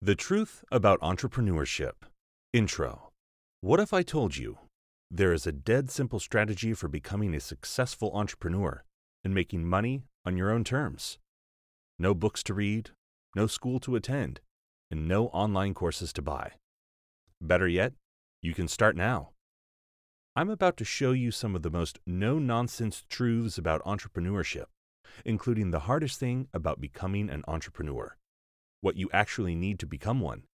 The Truth About Entrepreneurship. Intro. What if I told you there is a dead simple strategy for becoming a successful entrepreneur and making money on your own terms? No books to read, no school to attend, and no online courses to buy. Better yet, you can start now. I'm about to show you some of the most no-nonsense truths about entrepreneurship, including the hardest thing about becoming an entrepreneur, what you actually need to become one,